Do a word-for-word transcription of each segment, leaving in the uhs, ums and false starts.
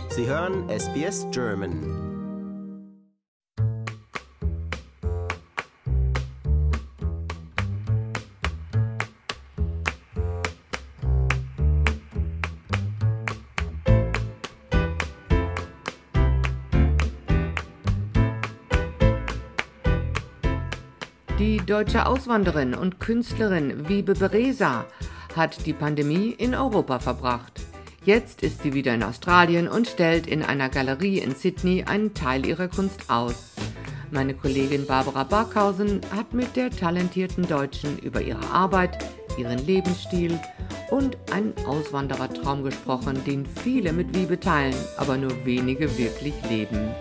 Sie hören S B S German. Die deutsche Auswanderin und Künstlerin Wiebe Beresa hat die Pandemie in Europa verbracht. Jetzt ist sie wieder in Australien und stellt in einer Galerie in Sydney einen Teil ihrer Kunst aus. Meine Kollegin Barbara Barkhausen hat mit der talentierten Deutschen über ihre Arbeit, ihren Lebensstil und einen Auswanderertraum gesprochen, den viele mit Wiebe teilen, aber nur wenige wirklich leben.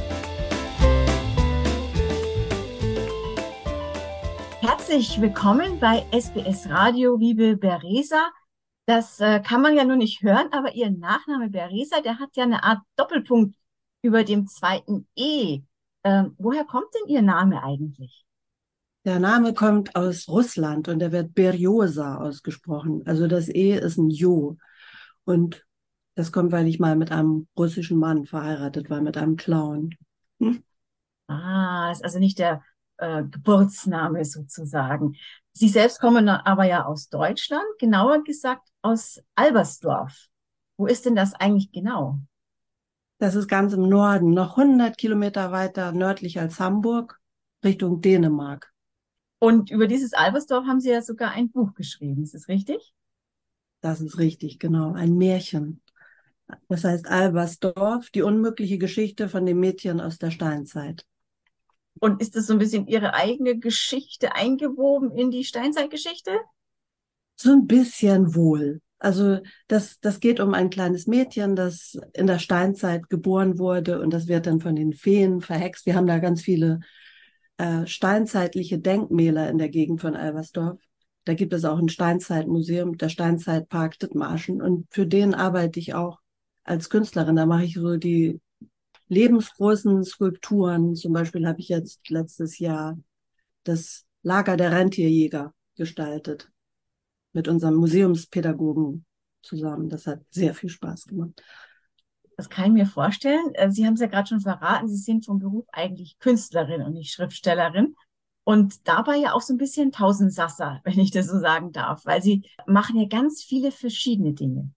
Herzlich willkommen bei S B S Radio Wiebe Beresa. Das äh, kann man ja nur nicht hören, aber ihr Nachname Beresa, der hat ja eine Art Doppelpunkt über dem zweiten E. Ähm, woher kommt denn Ihr Name eigentlich? Der Name kommt aus Russland und der wird Berjosa ausgesprochen. Also das E ist ein Jo. Und das kommt, weil ich mal mit einem russischen Mann verheiratet war, mit einem Clown. Hm? Ah, ist also nicht der äh, Geburtsname sozusagen. Sie selbst kommen aber ja aus Deutschland, genauer gesagt aus Albersdorf. Wo ist denn das eigentlich genau? Das ist ganz im Norden, noch hundert Kilometer weiter nördlich als Hamburg, Richtung Dänemark. Und über dieses Albersdorf haben Sie ja sogar ein Buch geschrieben, ist das richtig? Das ist richtig, genau, ein Märchen. Das heißt Albersdorf, die unmögliche Geschichte von dem Mädchen aus der Steinzeit. Und ist das so ein bisschen Ihre eigene Geschichte eingewoben in die Steinzeitgeschichte? So ein bisschen wohl. Also das, das geht um ein kleines Mädchen, das in der Steinzeit geboren wurde und das wird dann von den Feen verhext. Wir haben da ganz viele äh, steinzeitliche Denkmäler in der Gegend von Albersdorf. Da gibt es auch ein Steinzeitmuseum, der Steinzeitpark Dithmarschen, und für den arbeite ich auch als Künstlerin. Da mache ich so die lebensgroßen Skulpturen. Zum Beispiel habe ich jetzt letztes Jahr das Lager der Rentierjäger gestaltet mit unserem Museumspädagogen zusammen. Das hat sehr viel Spaß gemacht. Das kann ich mir vorstellen. Äh, Sie haben es ja gerade schon verraten, Sie sind vom Beruf eigentlich Künstlerin und nicht Schriftstellerin. Und dabei ja auch so ein bisschen Tausendsasser, wenn ich das so sagen darf, weil Sie machen ja ganz viele verschiedene Dinge.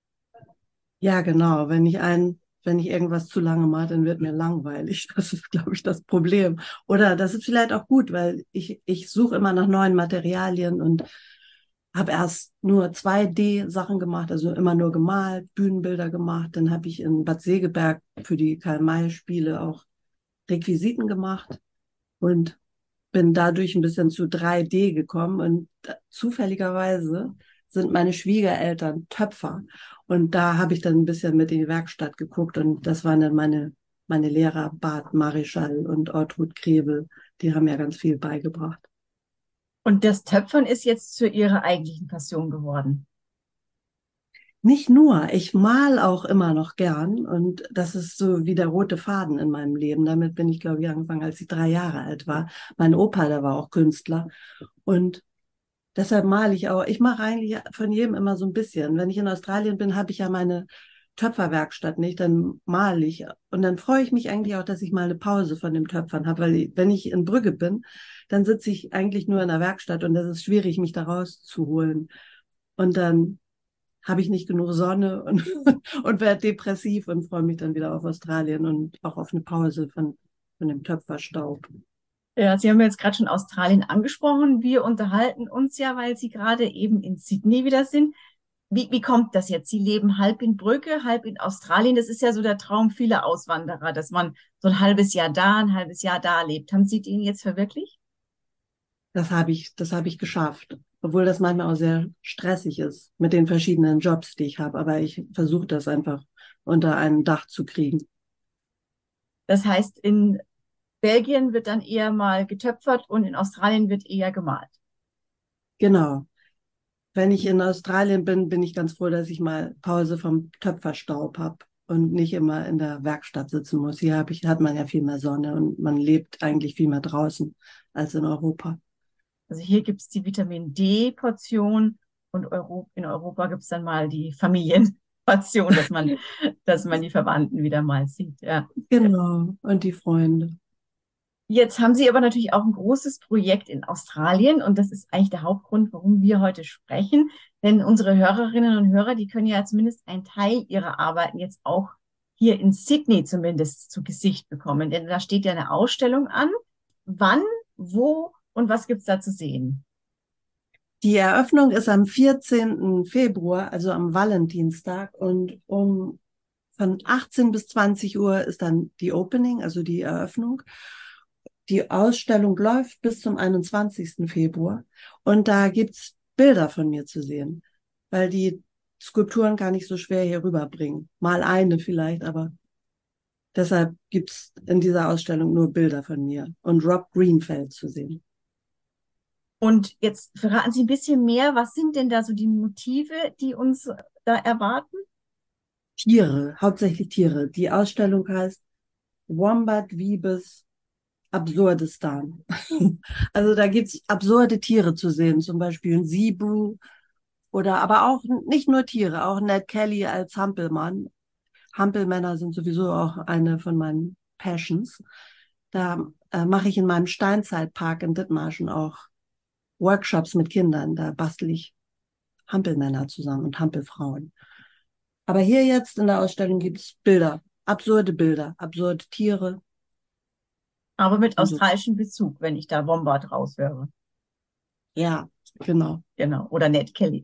Ja, genau. Wenn ich ein, wenn ich irgendwas zu lange mache, dann wird mir langweilig. Das ist, glaube ich, das Problem. Oder das ist vielleicht auch gut, weil ich, ich suche immer nach neuen Materialien und habe erst nur zwei D-Sachen gemacht, also immer nur gemalt, Bühnenbilder gemacht. Dann habe ich in Bad Segeberg für die Karl-May-Spiele auch Requisiten gemacht und bin dadurch ein bisschen zu drei D gekommen. Und zufälligerweise sind meine Schwiegereltern Töpfer. Und da habe ich dann ein bisschen mit in die Werkstatt geguckt. Und das waren dann meine, meine Lehrer, Bart Marischal und Ortrud Krebel. Die haben mir ganz viel beigebracht. Und das Töpfern ist jetzt zu Ihrer eigentlichen Passion geworden. Nicht nur, ich mal auch immer noch gern. Und das ist so wie der rote Faden in meinem Leben. Damit bin ich, glaube ich, angefangen, als ich drei Jahre alt war. Mein Opa, der war auch Künstler. Und deshalb male ich auch. Ich mache eigentlich von jedem immer so ein bisschen. Wenn ich in Australien bin, habe ich ja meine Töpferwerkstatt nicht, dann male ich. Und dann freue ich mich eigentlich auch, dass ich mal eine Pause von dem Töpfern habe, weil ich, wenn ich in Brügge bin, dann sitze ich eigentlich nur in der Werkstatt und das ist schwierig, mich da rauszuholen. Und dann habe ich nicht genug Sonne und, und werde depressiv und freue mich dann wieder auf Australien und auch auf eine Pause von, von dem Töpferstaub. Ja, Sie haben jetzt gerade schon Australien angesprochen. Wir unterhalten uns ja, weil Sie gerade eben in Sydney wieder sind. Wie, wie kommt das jetzt? Sie leben halb in Brügge, halb in Australien. Das ist ja so der Traum vieler Auswanderer, dass man so ein halbes Jahr da, ein halbes Jahr da lebt. Haben Sie den jetzt verwirklicht? Das habe ich, das habe ich geschafft. Obwohl das manchmal auch sehr stressig ist mit den verschiedenen Jobs, die ich habe. Aber ich versuche das einfach unter einem Dach zu kriegen. Das heißt, in Belgien wird dann eher mal getöpfert und in Australien wird eher gemalt. Genau. Wenn ich in Australien bin, bin ich ganz froh, dass ich mal Pause vom Töpferstaub habe und nicht immer in der Werkstatt sitzen muss. Hier habe ich, hat man ja viel mehr Sonne und man lebt eigentlich viel mehr draußen als in Europa. Also hier gibt es die Vitamin D-Portion und Euro, in Europa gibt es dann mal die Familien. Passion, dass man, dass man die Verwandten wieder mal sieht. Ja. Genau, und die Freunde. Jetzt haben Sie aber natürlich auch ein großes Projekt in Australien und das ist eigentlich der Hauptgrund, warum wir heute sprechen. Denn unsere Hörerinnen und Hörer, die können ja zumindest einen Teil ihrer Arbeiten jetzt auch hier in Sydney zumindest zu Gesicht bekommen. Denn da steht ja eine Ausstellung an. Wann, wo und was gibt's da zu sehen? Die Eröffnung ist am vierzehnten Februar, also am Valentinstag, und um von achtzehn bis zwanzig Uhr ist dann die Opening, also die Eröffnung. Die Ausstellung läuft bis zum einundzwanzigsten Februar und da gibt's Bilder von mir zu sehen, weil die Skulpturen gar nicht so schwer hier rüberbringen. Mal eine vielleicht, aber deshalb gibt's in dieser Ausstellung nur Bilder von mir und Rob Greenfeld zu sehen. Und jetzt verraten Sie ein bisschen mehr. Was sind denn da so die Motive, die uns da erwarten? Tiere, hauptsächlich Tiere. Die Ausstellung heißt Wombat Wiebes Absurdistan. Also da gibt's absurde Tiere zu sehen, zum Beispiel ein Zebu oder aber auch nicht nur Tiere, auch Ned Kelly als Hampelmann. Hampelmänner sind sowieso auch eine von meinen Passions. Da äh, mache ich in meinem Steinzeitpark in Dithmarschen auch Workshops mit Kindern. Da bastel ich Hampelmänner zusammen und Hampelfrauen. Aber hier jetzt in der Ausstellung gibt's Bilder, absurde Bilder, absurde Tiere. Aber mit Also, australischem Bezug, wenn ich da Wombat raushöre. ja, genau. Genau. Oder Ned Kelly.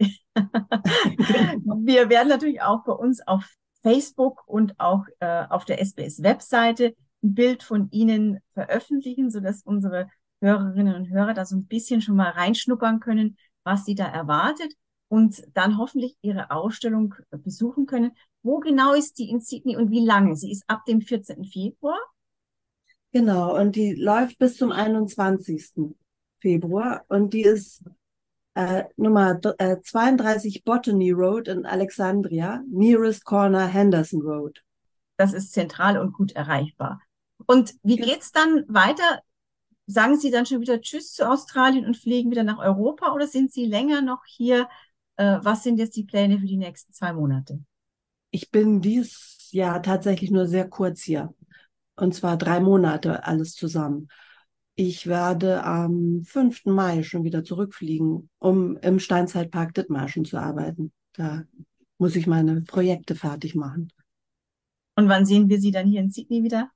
Wir werden natürlich auch bei uns auf Facebook und auch äh, auf der S B S-Webseite ein Bild von Ihnen veröffentlichen, sodass unsere Hörerinnen und Hörer da so ein bisschen schon mal reinschnuppern können, was sie da erwartet und dann hoffentlich Ihre Ausstellung besuchen können. Wo genau ist die in Sydney und wie lange? Sie ist ab dem vierzehnten Februar. Genau, und die läuft bis zum einundzwanzigsten Februar und die ist äh, Nummer äh, zweiunddreißig Botany Road in Alexandria, nearest corner Henderson Road. Das ist zentral und gut erreichbar. Und wie Ja. geht's dann weiter? Sagen Sie dann schon wieder Tschüss zu Australien und fliegen wieder nach Europa oder sind Sie länger noch hier? Äh, was sind jetzt die Pläne für die nächsten zwei Monate? Ich bin dieses Jahr tatsächlich nur sehr kurz hier. Und zwar drei Monate alles zusammen. Ich werde am fünften Mai schon wieder zurückfliegen, um im Steinzeitpark Dithmarschen zu arbeiten. Da muss ich meine Projekte fertig machen. Und wann sehen wir Sie dann hier in Sydney wieder?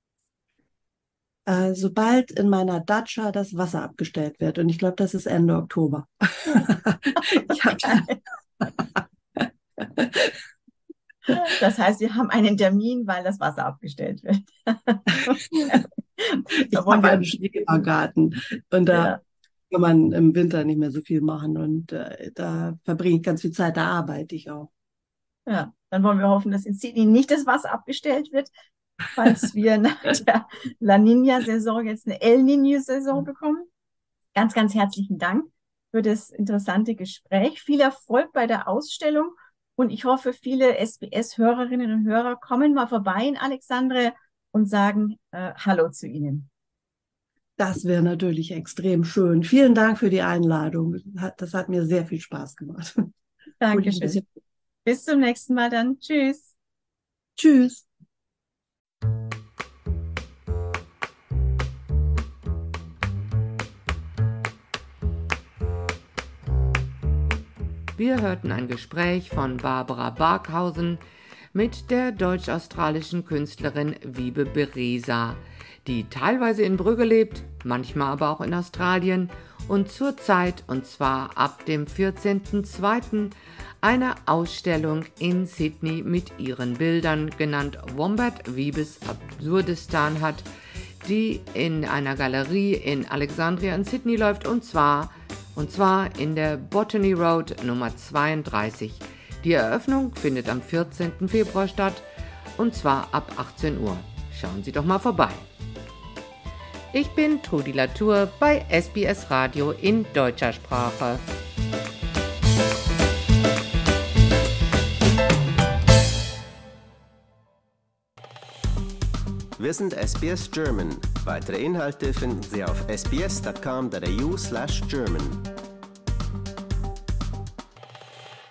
Äh, sobald in meiner Datscha das Wasser abgestellt wird. Und ich glaube, das ist Ende Oktober. ich hab, Das heißt, wir haben einen Termin, weil das Wasser abgestellt wird. ich habe einen Schrebergarten und da Ja. kann man im Winter nicht mehr so viel machen und äh, da verbringe ich ganz viel Zeit, da arbeite ich auch. Ja, dann wollen wir hoffen, dass in Sydney nicht das Wasser abgestellt wird, falls wir nach der La Niña-Saison jetzt eine El Niño-Saison bekommen. Ganz, ganz herzlichen Dank für das interessante Gespräch. Viel Erfolg bei der Ausstellung und ich hoffe, viele S B S-Hörerinnen und Hörer kommen mal vorbei in Alexandria und sagen äh, Hallo zu Ihnen. Das wäre natürlich extrem schön. Vielen Dank für die Einladung. Das hat mir sehr viel Spaß gemacht. Dankeschön. Bis zum nächsten Mal dann. Tschüss. Tschüss. Wir hörten ein Gespräch von Barbara Barkhausen mit der deutsch-australischen Künstlerin Wiebe Beresa, die teilweise in Brügge lebt, manchmal aber auch in Australien und zurzeit, und zwar ab dem vierzehnten zweiten eine Ausstellung in Sydney mit ihren Bildern, genannt Wombat Wiebes Absurdistan, hat, die in einer Galerie in Alexandria in Sydney läuft, und zwar Und zwar in der Botany Road Nummer zweiunddreißig. Die Eröffnung findet am vierzehnten Februar statt, und zwar ab achtzehn Uhr. Schauen Sie doch mal vorbei. Ich bin Trudi Latour bei S B S Radio in deutscher Sprache. Wir sind S B S German. Weitere Inhalte finden Sie auf s b s dot com dot a u slash German.